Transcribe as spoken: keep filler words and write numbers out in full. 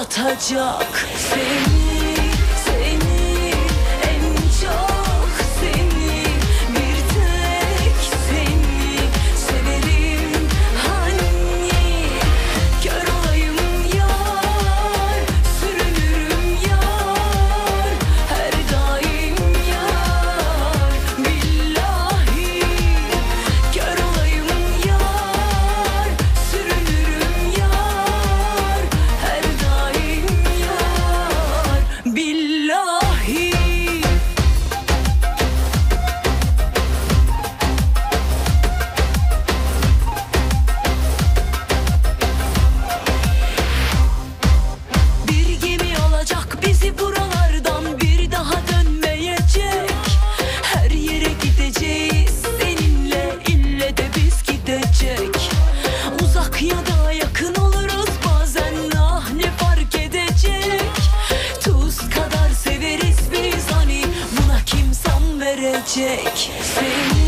yaşatacak. Seni, seni, en çok seni, bir tek seni severim hani. Kör olayım yar, sürünürüm yar, her daim yar, billahi. Kör olayım yar, sürünürüm yar, her daim yar, billahi. Bir gemi alacak bizi buralardan, bir daha dönmeyecek. Her yere gideceğiz seninle, ille de biz gidecek. Uzak ya da yakın oluruz bazen, ah ne fark edecek. Tuz kadar severiz biz hani, buna kim san verecek. Seni